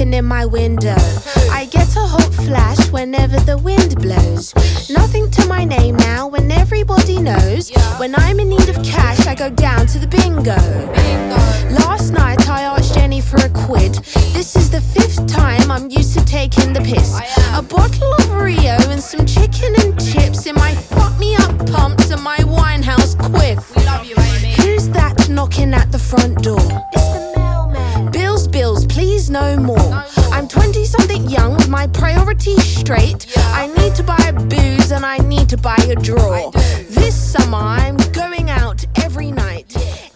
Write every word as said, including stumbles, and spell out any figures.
looking in my window. I get a hot flash whenever the wind blows. Nothing to my name now when everybody knows. When I'm in need of cash, I go down to the bingo. Last night I asked Jenny for a quid. This is the fifth time I'm used to taking the piss. A bottle of Rio and some chicken and chips in my fuck me up pumps and my Winehouse quiff. We love you, Amy. Who's that knocking at the front door? It's the mailman. Bills, bills, please no more. No more. I'm twenty something young with my priorities straight. Yeah. I need to buy booze and I need to buy a draw. This summer I'm going out every night. Yeah.